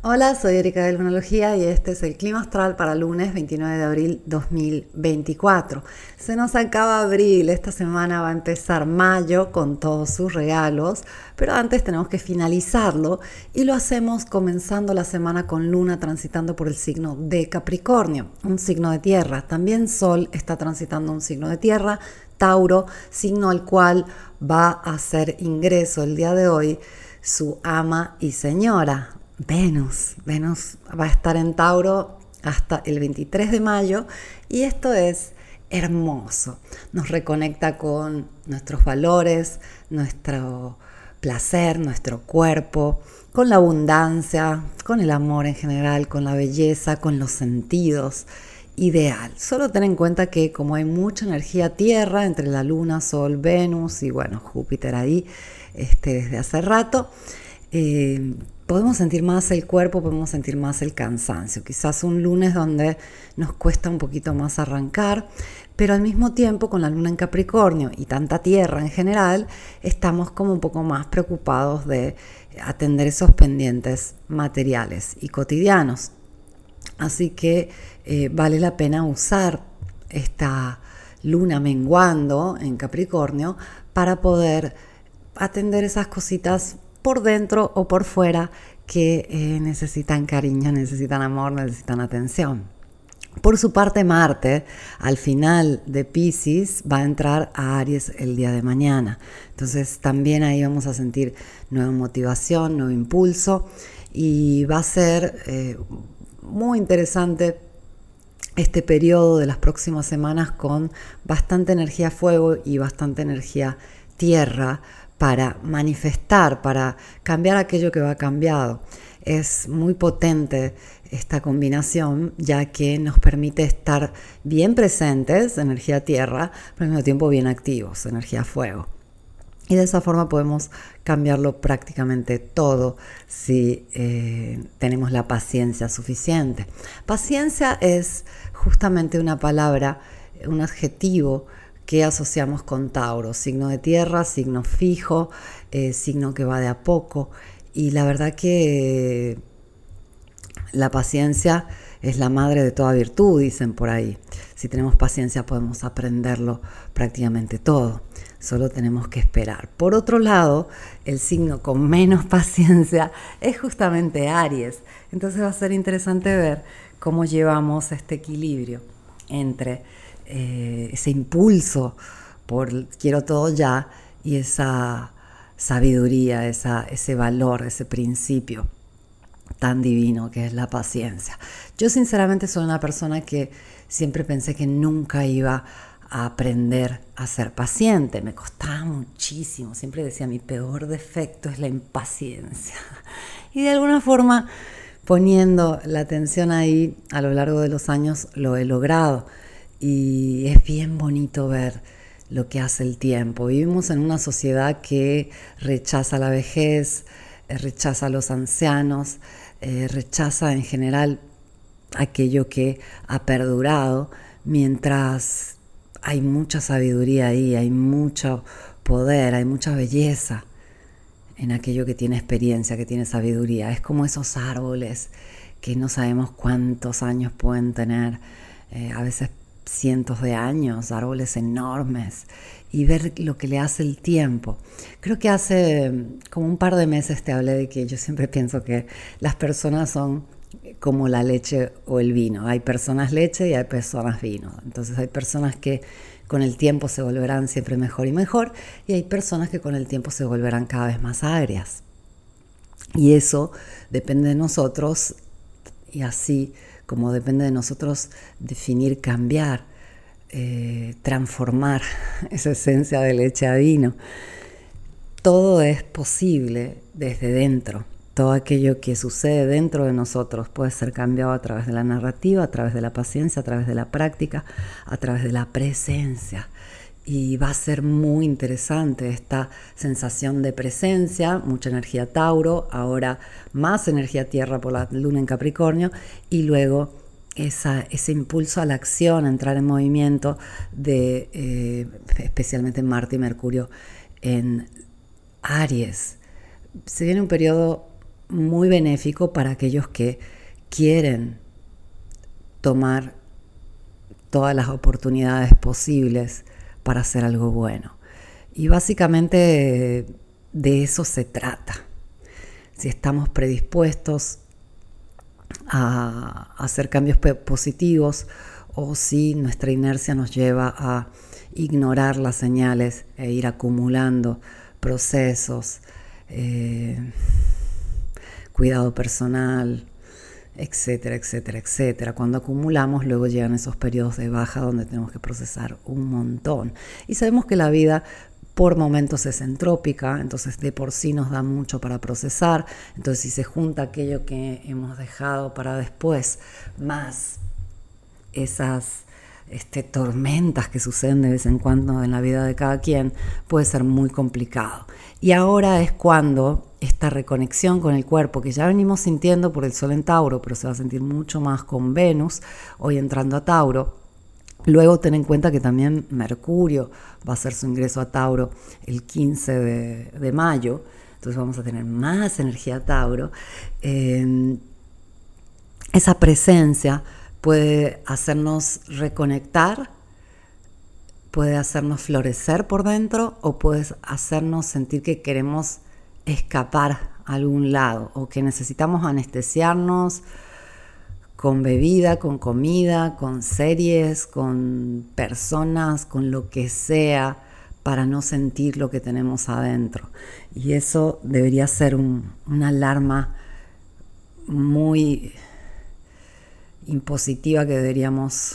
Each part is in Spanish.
Hola, soy Erika de Lunalogía y este es el clima astral para lunes 29 de abril 2024. Se nos acaba abril, esta semana va a empezar mayo con todos sus regalos, pero antes tenemos que finalizarlo y lo hacemos comenzando la semana con Luna transitando por el signo de Capricornio, un signo de tierra. También Sol está transitando un signo de tierra, Tauro, signo al cual va a hacer ingreso el día de hoy su ama y señora, Venus. Venus va a estar en Tauro hasta el 23 de mayo y esto es hermoso. Nos reconecta con nuestros valores, nuestro placer, nuestro cuerpo, con la abundancia, con el amor en general, con la belleza, con los sentidos. Ideal. Solo ten en cuenta que como hay mucha energía tierra entre la luna, sol, Venus y bueno, Júpiter ahí desde hace rato, podemos sentir más el cuerpo, podemos sentir más el cansancio. Quizás un lunes donde nos cuesta un poquito más arrancar, pero al mismo tiempo con la luna en Capricornio y tanta tierra en general, estamos como un poco más preocupados de atender esos pendientes materiales y cotidianos. Así que vale la pena usar esta luna menguando en Capricornio para poder atender esas cositas por dentro o por fuera que necesitan cariño, necesitan amor, necesitan atención. Por su parte, Marte, al final de Piscis, va a entrar a Aries el día de mañana. Entonces también ahí vamos a sentir nueva motivación, nuevo impulso y va a ser muy interesante este periodo de las próximas semanas con bastante energía fuego y bastante energía tierra para manifestar, para cambiar aquello que va cambiado. Es muy potente esta combinación, ya que nos permite estar bien presentes, energía tierra, pero al mismo tiempo bien activos, energía fuego. Y de esa forma podemos cambiarlo prácticamente todo si tenemos la paciencia suficiente. Paciencia es justamente una palabra, un adjetivo que asociamos con Tauro, signo de tierra, signo fijo, signo que va de a poco. Y la verdad que la paciencia es la madre de toda virtud, dicen por ahí. Si tenemos paciencia podemos aprenderlo prácticamente todo. Solo tenemos que esperar. Por otro lado, el signo con menos paciencia es justamente Aries. Entonces va a ser interesante ver cómo llevamos este equilibrio entre ese impulso por quiero todo ya y esa sabiduría, ese valor, ese principio tan divino que es la paciencia. Yo sinceramente soy una persona que siempre pensé que nunca iba a aprender a ser paciente. Me costaba muchísimo. Siempre decía, mi peor defecto es la impaciencia. Y de alguna forma, poniendo la atención ahí, a lo largo de los años lo he logrado. Y es bien bonito ver lo que hace el tiempo. Vivimos en una sociedad que rechaza la vejez, rechaza a los ancianos, rechaza en general aquello que ha perdurado, mientras hay mucha sabiduría ahí, hay mucho poder, hay mucha belleza en aquello que tiene experiencia, que tiene sabiduría. Es como esos árboles que no sabemos cuántos años pueden tener, a veces cientos de años, árboles enormes, y ver lo que le hace el tiempo. Creo que hace como un par de meses te hablé de que yo siempre pienso que las personas son como la leche o el vino. Hay personas leche y hay personas vino. Entonces hay personas que con el tiempo se volverán siempre mejor y mejor, y hay personas que con el tiempo se volverán cada vez más agrias. Y eso depende de nosotros, y así como depende de nosotros definir, cambiar, transformar esa esencia de leche a vino. Todo es posible desde dentro. Todo aquello que sucede dentro de nosotros puede ser cambiado a través de la narrativa, a través de la paciencia, a través de la práctica, a través de la presencia. Y va a ser muy interesante esta sensación de presencia, mucha energía Tauro, ahora más energía Tierra por la luna en Capricornio, y luego ese impulso a la acción, a entrar en movimiento de especialmente Marte y Mercurio en Aries. Se viene un periodo muy benéfico para aquellos que quieren tomar todas las oportunidades posibles para hacer algo bueno. Y básicamente de eso se trata. Si estamos predispuestos a hacer cambios positivos o si nuestra inercia nos lleva a ignorar las señales e ir acumulando procesos, cuidado personal, etcétera, etcétera, etcétera. Cuando acumulamos, luego llegan esos periodos de baja donde tenemos que procesar un montón. Y sabemos que la vida por momentos es entrópica, entonces de por sí nos da mucho para procesar. Entonces si se junta aquello que hemos dejado para después, más esas tormentas que suceden de vez en cuando en la vida de cada quien, puede ser muy complicado. Y ahora es cuando esta reconexión con el cuerpo, que ya venimos sintiendo por el Sol en Tauro, pero se va a sentir mucho más con Venus, hoy entrando a Tauro. Luego ten en cuenta que también Mercurio va a hacer su ingreso a Tauro el 15 de mayo, entonces vamos a tener más energía Tauro. Esa presencia puede hacernos reconectar, puede hacernos florecer por dentro o puede hacernos sentir que queremos escapar a algún lado o que necesitamos anestesiarnos con bebida, con comida, con series, con personas, con lo que sea para no sentir lo que tenemos adentro. Y eso debería ser una alarma muy impositiva que deberíamos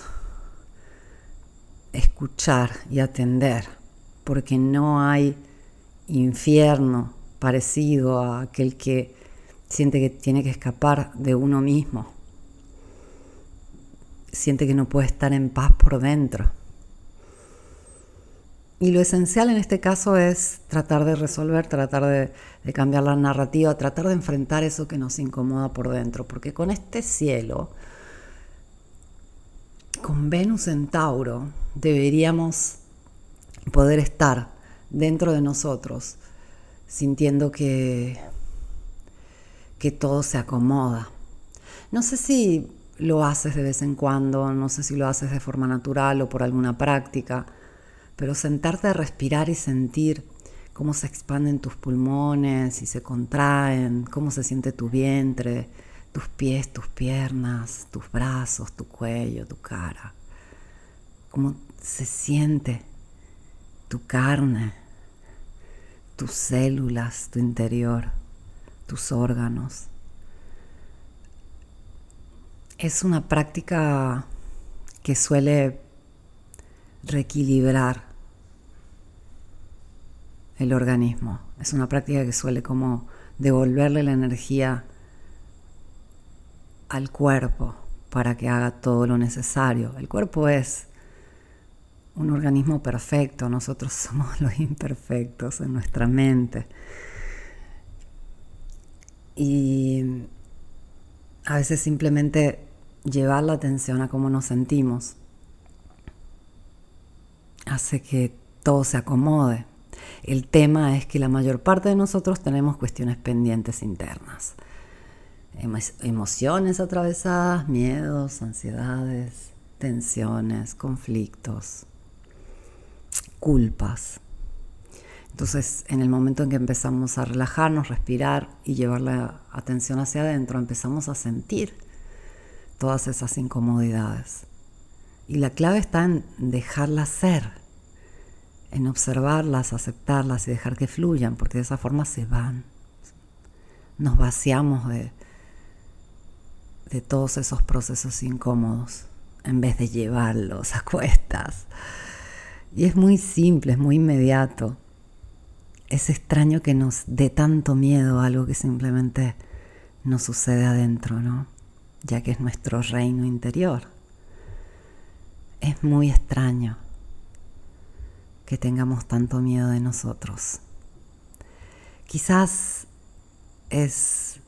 escuchar y atender, porque no hay infierno parecido a aquel que siente que tiene que escapar de uno mismo, siente que no puede estar en paz por dentro. Y lo esencial en este caso es tratar de resolver, tratar de cambiar la narrativa, tratar de enfrentar eso que nos incomoda por dentro, porque con este cielo, con Venus en Tauro, deberíamos poder estar dentro de nosotros sintiendo que todo se acomoda. No sé si lo haces de vez en cuando, no sé si lo haces de forma natural o por alguna práctica, pero sentarte a respirar y sentir cómo se expanden tus pulmones y se contraen, cómo se siente tu vientre, tus pies, tus piernas, tus brazos, tu cuello, tu cara, cómo se siente tu carne, tus células, tu interior, tus órganos. Es una práctica que suele reequilibrar el organismo. Es una práctica que suele como devolverle la energía al cuerpo para que haga todo lo necesario. El cuerpo es un organismo perfecto, nosotros somos los imperfectos en nuestra mente. Y a veces simplemente llevar la atención a cómo nos sentimos hace que todo se acomode. El tema es que la mayor parte de nosotros tenemos cuestiones pendientes internas. Emociones atravesadas, miedos, ansiedades, tensiones, conflictos, culpas. Entonces, en el momento en que empezamos a relajarnos, respirar y llevar la atención hacia adentro, empezamos a sentir todas esas incomodidades. Y la clave está en dejarlas ser, en observarlas, aceptarlas y dejar que fluyan, porque de esa forma se van. Nos vaciamos de todos esos procesos incómodos en vez de llevarlos a cuestas. Y es muy simple, es muy inmediato. Es extraño que nos dé tanto miedo a algo que simplemente nos sucede adentro, ¿no? Ya que es nuestro reino interior. Es muy extraño que tengamos tanto miedo de nosotros. Quizás es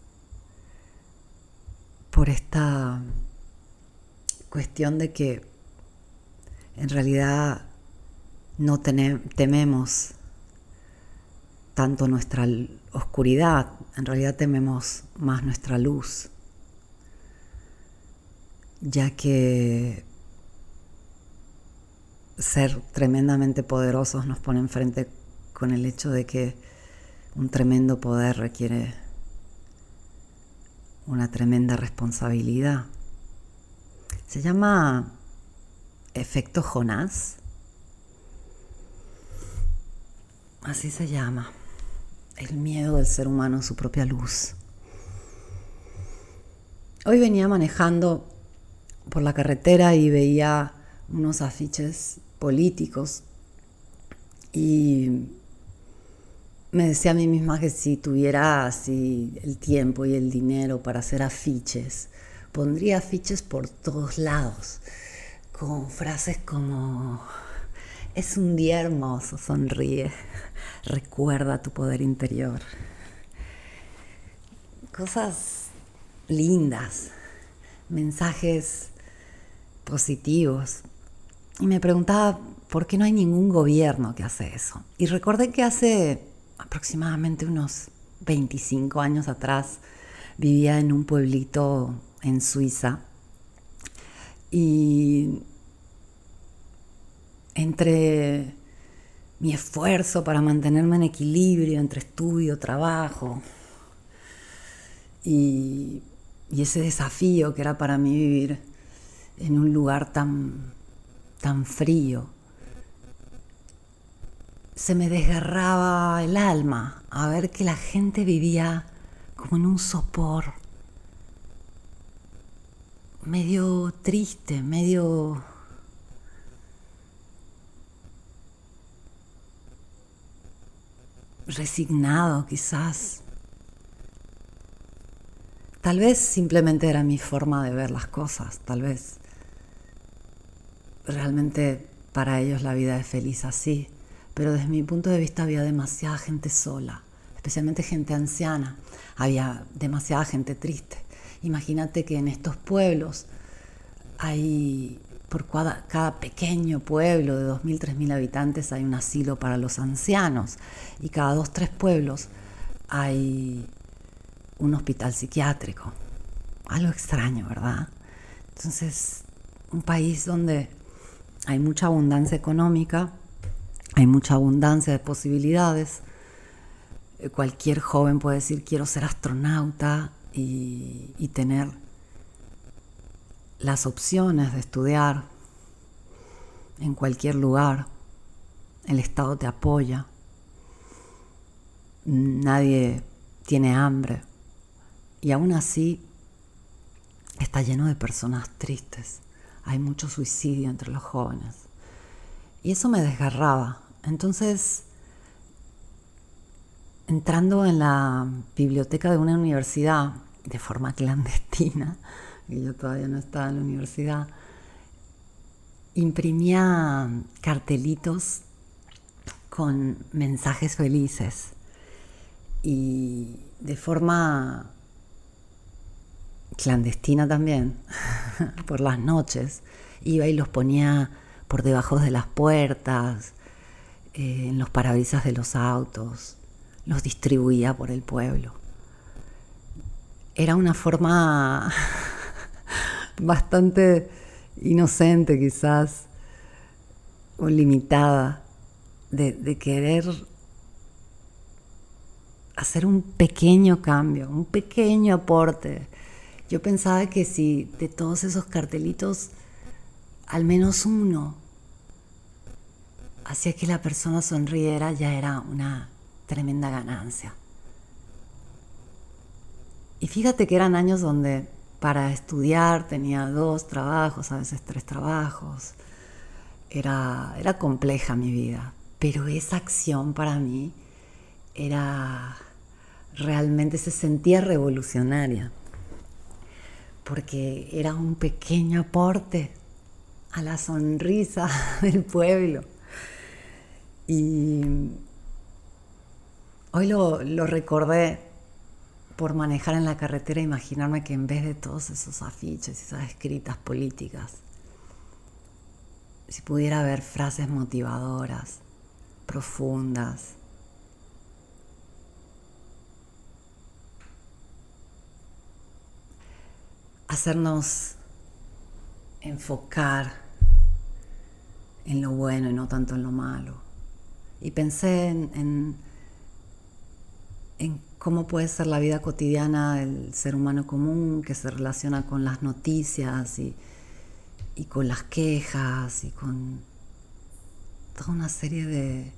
por esta cuestión de que en realidad no tememos tanto nuestra oscuridad, en realidad tememos más nuestra luz, ya que ser tremendamente poderosos nos pone enfrente con el hecho de que un tremendo poder requiere una tremenda responsabilidad. Se llama efecto Jonás. Así se llama. El miedo del ser humano a su propia luz. Hoy venía manejando por la carretera y veía unos afiches políticos y me decía a mí misma que si tuviera así el tiempo y el dinero para hacer afiches, pondría afiches por todos lados, con frases como: es un día hermoso, sonríe, recuerda tu poder interior. Cosas lindas, mensajes positivos. Y me preguntaba por qué no hay ningún gobierno que hace eso. Y recordé que hace aproximadamente unos 25 años atrás vivía en un pueblito en Suiza y entre mi esfuerzo para mantenerme en equilibrio entre estudio, trabajo y ese desafío que era para mí vivir en un lugar tan frío, se me desgarraba el alma a ver que la gente vivía como en un sopor, medio triste, medio resignado quizás. Tal vez simplemente era mi forma de ver las cosas, tal vez realmente para ellos la vida es feliz así, pero desde mi punto de vista había demasiada gente sola, especialmente gente anciana, había demasiada gente triste. Imagínate que en estos pueblos hay, por cada pequeño pueblo de 2.000, 3.000 habitantes hay un asilo para los ancianos y cada 2, 3 pueblos hay un hospital psiquiátrico. Algo extraño, ¿verdad? Entonces, un país donde hay mucha abundancia económica, hay mucha abundancia de posibilidades. Cualquier joven puede decir quiero ser astronauta y tener las opciones de estudiar en cualquier lugar. El Estado te apoya. Nadie tiene hambre. Y aún así está lleno de personas tristes. Hay mucho suicidio entre los jóvenes. Y eso me desgarraba. Entonces, entrando en la biblioteca de una universidad de forma clandestina, que yo todavía no estaba en la universidad, imprimía cartelitos con mensajes felices y de forma clandestina también, por las noches, iba y los ponía por debajo de las puertas, en los parabrisas de los autos, los distribuía por el pueblo. Era una forma bastante inocente quizás, o limitada, de querer hacer un pequeño cambio, un pequeño aporte. Yo pensaba que si de todos esos cartelitos, al menos uno hacía que la persona sonriera, ya era una tremenda ganancia. Y fíjate que eran años donde para estudiar tenía 2 trabajos, a veces 3 trabajos. Era compleja mi vida, pero esa acción para mí era realmente, se sentía revolucionaria, porque era un pequeño aporte a la sonrisa del pueblo. Y hoy lo recordé por manejar en la carretera, imaginarme que en vez de todos esos afiches y esas escritas políticas, si pudiera haber frases motivadoras, profundas, hacernos enfocar en lo bueno y no tanto en lo malo. Y pensé en cómo puede ser la vida cotidiana del ser humano común que se relaciona con las noticias y con las quejas y con toda una serie de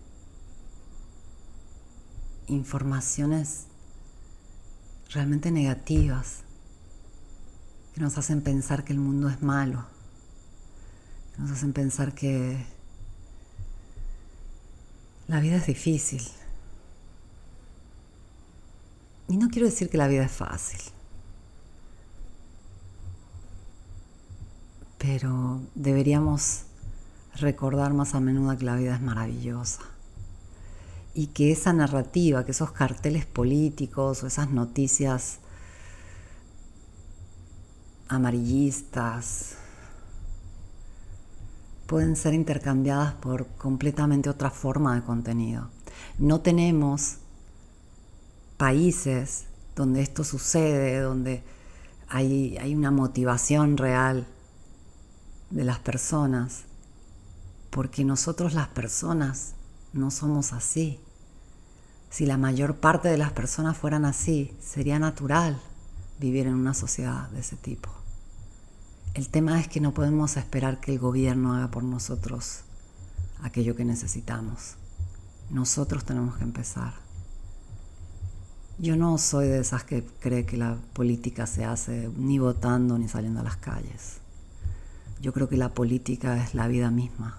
informaciones realmente negativas que nos hacen pensar que el mundo es malo, que nos hacen pensar que la vida es difícil. Y no quiero decir que la vida es fácil, pero deberíamos recordar más a menudo que la vida es maravillosa y que esa narrativa, que esos carteles políticos o esas noticias amarillistas pueden ser intercambiadas por completamente otra forma de contenido. No tenemos países donde esto sucede, donde hay una motivación real de las personas, porque nosotros las personas no somos así. Si la mayor parte de las personas fueran así, sería natural vivir en una sociedad de ese tipo. El tema es que no podemos esperar que el gobierno haga por nosotros aquello que necesitamos. Nosotros tenemos que empezar. Yo no soy de esas que cree que la política se hace ni votando ni saliendo a las calles. Yo creo que la política es la vida misma.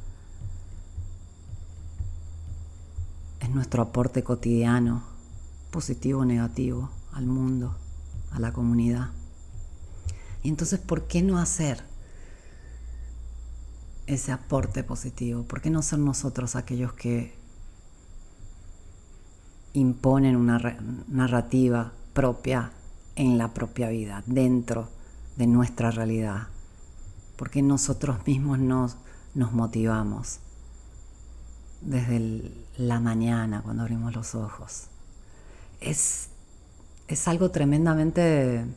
Es nuestro aporte cotidiano, positivo o negativo, al mundo, a la comunidad. Y entonces, ¿por qué no hacer ese aporte positivo? ¿Por qué no ser nosotros aquellos que imponen una narrativa propia en la propia vida, dentro de nuestra realidad? ¿Por qué nosotros mismos nos motivamos desde la mañana cuando abrimos los ojos? Es algo tremendamente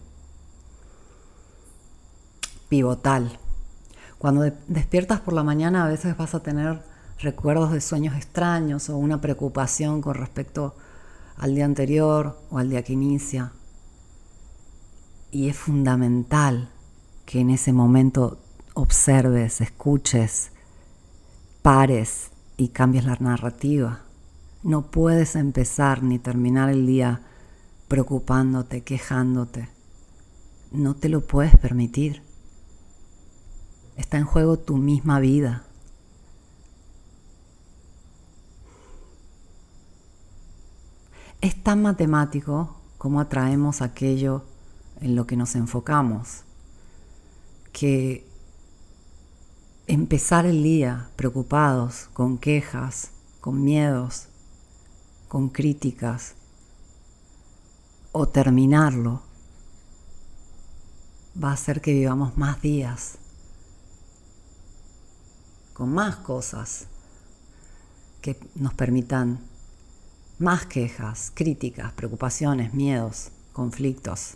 pivotal. Cuando despiertas por la mañana, a veces vas a tener recuerdos de sueños extraños o una preocupación con respecto al día anterior o al día que inicia. Y es fundamental que en ese momento observes, escuches, pares y cambies la narrativa. No puedes empezar ni terminar el día preocupándote, quejándote. No te lo puedes permitir. Está en juego tu misma vida. Es tan matemático como atraemos aquello en lo que nos enfocamos, que empezar el día preocupados, con quejas, con miedos, con críticas, o terminarlo, va a hacer que vivamos más días, con más cosas que nos permitan más quejas, críticas, preocupaciones, miedos, conflictos.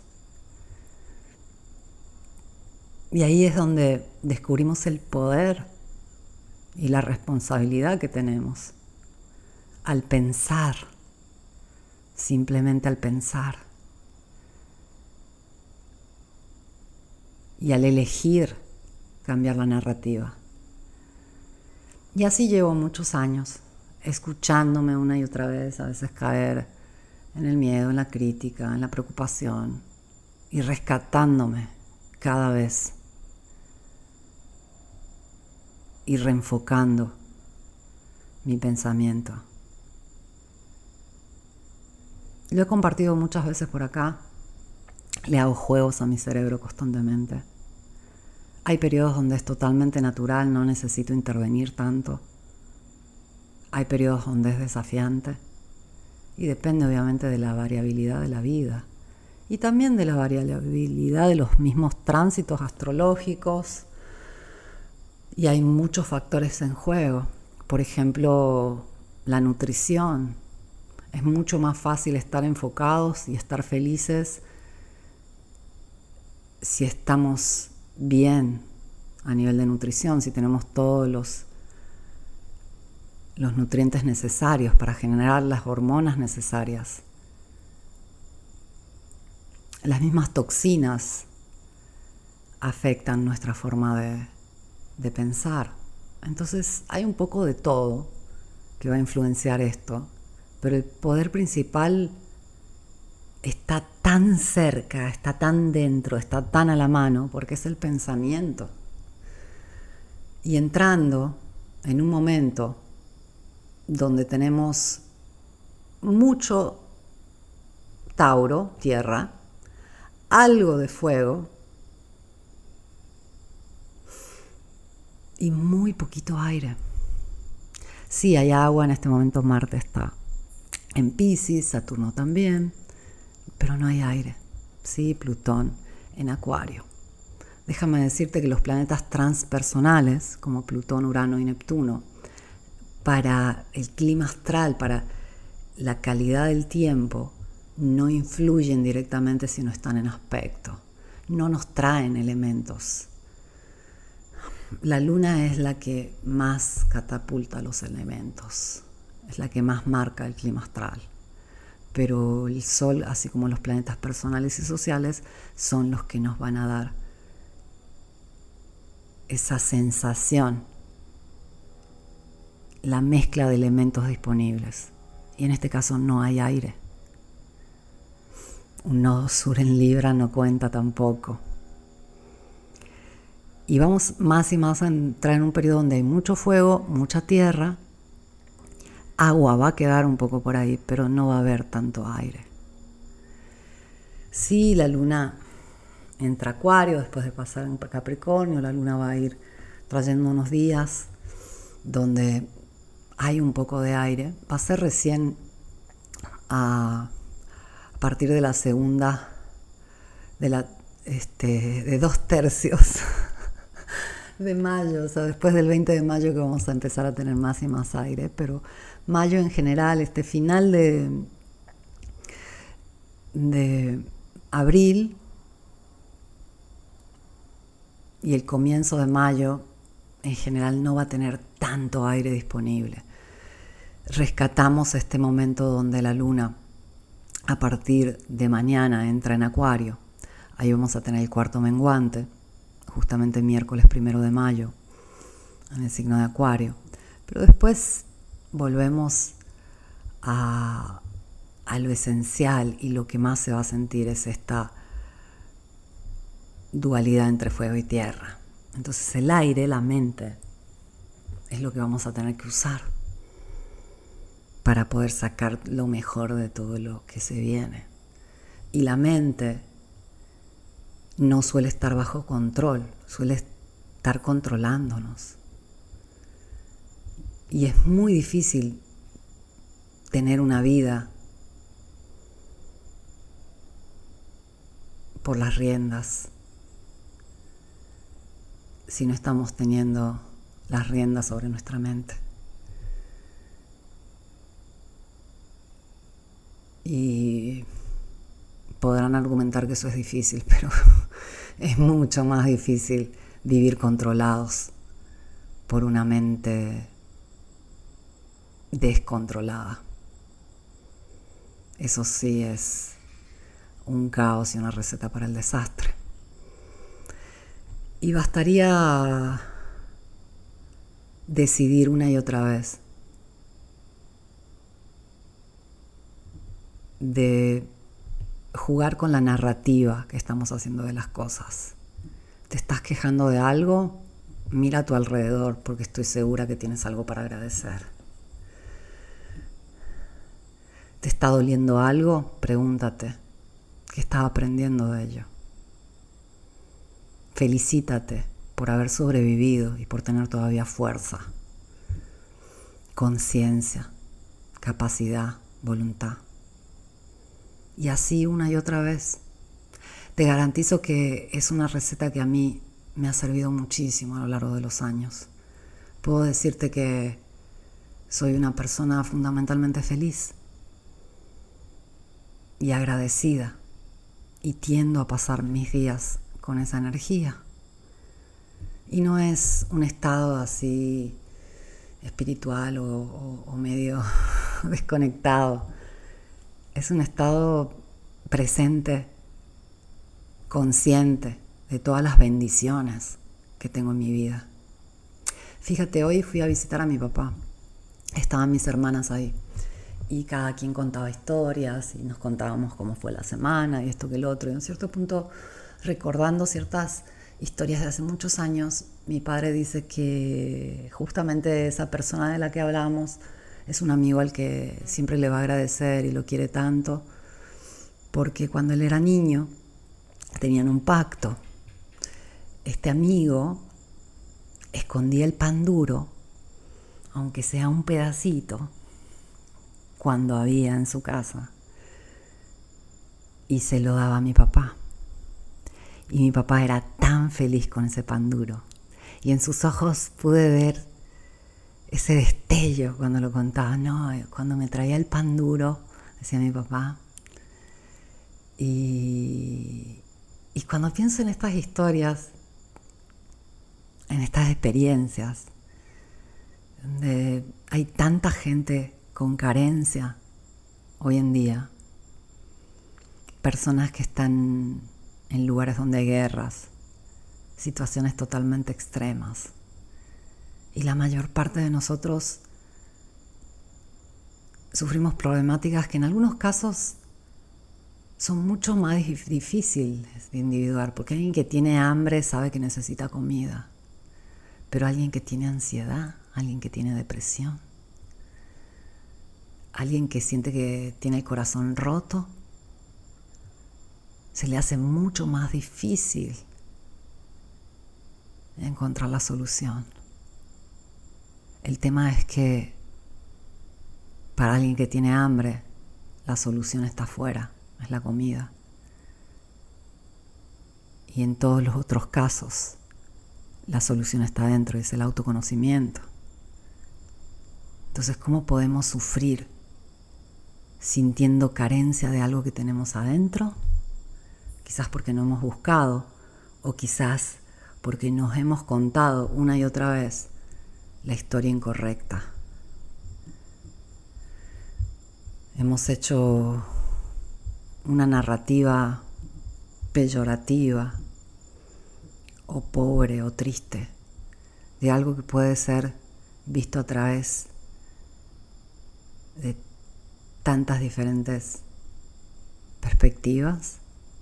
Y ahí es donde descubrimos el poder y la responsabilidad que tenemos al pensar, simplemente al pensar, y al elegir cambiar la narrativa. Y así llevo muchos años, escuchándome una y otra vez, a veces caer en el miedo, en la crítica, en la preocupación, y rescatándome cada vez y reenfocando mi pensamiento. Lo he compartido muchas veces por acá, le hago juegos a mi cerebro constantemente. Hay periodos donde es totalmente natural, no necesito intervenir tanto. Hay periodos donde es desafiante y depende obviamente de la variabilidad de la vida y también de la variabilidad de los mismos tránsitos astrológicos, y hay muchos factores en juego. Por ejemplo, la nutrición. Es mucho más fácil estar enfocados y estar felices si estamos bien a nivel de nutrición, si tenemos todos los nutrientes necesarios para generar las hormonas necesarias. Las mismas toxinas afectan nuestra forma de pensar. Entonces hay un poco de todo que va a influenciar esto, pero el poder principal está tan cerca, está tan dentro, está tan a la mano, porque es el pensamiento. Y entrando en un momento donde tenemos mucho Tauro, tierra, algo de fuego y muy poquito aire. Sí, hay agua, en este momento Marte está en Piscis, Saturno también, pero no hay aire. Sí, Plutón en Acuario. Déjame decirte que los planetas transpersonales, como Plutón, Urano y Neptuno, para el clima astral, para la calidad del tiempo, no influyen directamente si no están en aspecto. No nos traen elementos. La luna es la que más catapulta los elementos, es la que más marca el clima astral. Pero el Sol, así como los planetas personales y sociales, son los que nos van a dar esa sensación, la mezcla de elementos disponibles. Y en este caso no hay aire. Un nodo sur en Libra no cuenta tampoco. Y vamos más y más a entrar en un periodo donde hay mucho fuego, mucha tierra. Agua va a quedar un poco por ahí, pero no va a haber tanto aire. Sí, la luna entra a Acuario, después de pasar en Capricornio, la luna va a ir trayendo unos días donde hay un poco de aire. Va a ser recién a partir de la segunda, de 2/3 de mayo, o sea, después del 20 de mayo que vamos a empezar a tener más y más aire, pero mayo en general, este final de abril y el comienzo de mayo en general no va a tener tanto aire disponible. Rescatamos este momento donde la luna a partir de mañana entra en Acuario. Ahí vamos a tener el cuarto menguante, justamente miércoles 1 de mayo, en el signo de Acuario. Pero después volvemos a lo esencial, y lo que más se va a sentir es esta dualidad entre fuego y tierra. Entonces el aire, la mente, es lo que vamos a tener que usar para poder sacar lo mejor de todo lo que se viene. Y la mente no suele estar bajo control, suele estar controlándonos. Y es muy difícil tener una vida por las riendas si no estamos teniendo las riendas sobre nuestra mente. Y podrán argumentar que eso es difícil, pero es mucho más difícil vivir controlados por una mente descontrolada. Eso sí es un caos y una receta para el desastre. Y bastaría decidir una y otra vez de jugar con la narrativa que estamos haciendo de las cosas. ¿Te estás quejando de algo? Mira a tu alrededor, porque estoy segura que tienes algo para agradecer. ¿Te está doliendo algo? Pregúntate, ¿qué estás aprendiendo de ello? Felicítate por haber sobrevivido y por tener todavía fuerza, conciencia, capacidad, voluntad. Y así una y otra vez. Te garantizo que es una receta que a mí me ha servido muchísimo a lo largo de los años. Puedo decirte que soy una persona fundamentalmente feliz y agradecida, y tiendo a pasar mis días con esa energía. Y no es un estado así espiritual o medio desconectado. Es un estado presente, consciente de todas las bendiciones que tengo en mi vida. Fíjate, hoy fui a visitar a mi papá. Estaban mis hermanas ahí. Y cada quien contaba historias y nos contábamos cómo fue la semana y esto que el otro. Y en cierto punto, recordando ciertas historias de hace muchos años, mi padre dice que justamente esa persona de la que hablamos es un amigo al que siempre le va a agradecer y lo quiere tanto, porque cuando él era niño tenían un pacto. Este amigo escondía el pan duro, aunque sea un pedacito, cuando había en su casa, y se lo daba a mi papá. Y mi papá era tan feliz con ese pan duro. Y en sus ojos pude ver ese destello cuando lo contaba. No, cuando me traía el pan duro, decía mi papá. Y cuando pienso en estas historias, en estas experiencias, donde hay tanta gente con carencia hoy en día, personas que están en lugares donde hay guerras, situaciones totalmente extremas, y la mayor parte de nosotros sufrimos problemáticas que en algunos casos son mucho más difíciles de individuar, porque alguien que tiene hambre sabe que necesita comida, pero alguien que tiene ansiedad, alguien que tiene depresión, alguien que siente que tiene el corazón roto, se le hace mucho más difícil encontrar la solución. El tema es que para alguien que tiene hambre, la solución está afuera, es la comida. Y en todos los otros casos, la solución está dentro, es el autoconocimiento. Entonces, ¿cómo podemos sufrir sintiendo carencia de algo que tenemos adentro? Quizás porque no hemos buscado, o quizás porque nos hemos contado una y otra vez la historia incorrecta. Hemos hecho una narrativa peyorativa, o pobre, o triste, de algo que puede ser visto a través de tantas diferentes perspectivas.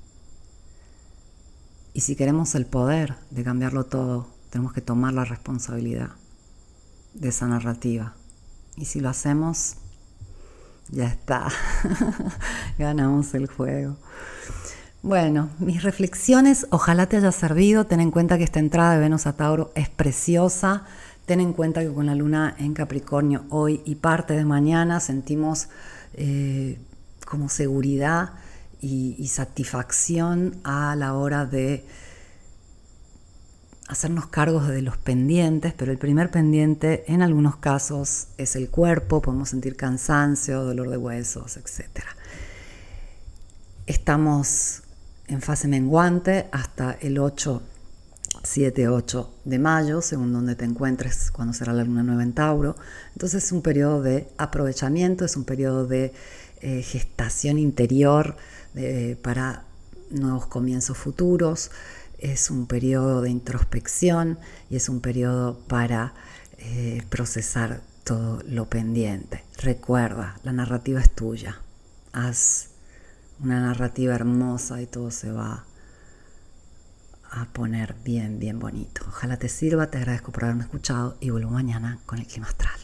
Y si queremos el poder de cambiarlo todo, tenemos que tomar la responsabilidad de esa narrativa. Y si lo hacemos, ya está, ganamos el juego. Bueno, mis reflexiones, ojalá te haya servido. Ten en cuenta que esta entrada de Venus a Tauro es preciosa. Ten en cuenta que con la luna en Capricornio hoy y parte de mañana sentimos como seguridad y satisfacción a la hora de hacernos cargos de los pendientes, pero el primer pendiente en algunos casos es el cuerpo, podemos sentir cansancio, dolor de huesos, etc. Estamos en fase menguante hasta el 7-8 de mayo, según donde te encuentres, cuando será la luna nueva en Tauro. Entonces es un periodo de aprovechamiento, es un periodo de gestación interior para nuevos comienzos futuros, es un periodo de introspección y es un periodo para procesar todo lo pendiente. Recuerda, la narrativa es tuya. Haz una narrativa hermosa y todo se va a poner bien, bien bonito. Ojalá te sirva, te agradezco por haberme escuchado y vuelvo mañana con el clima astral.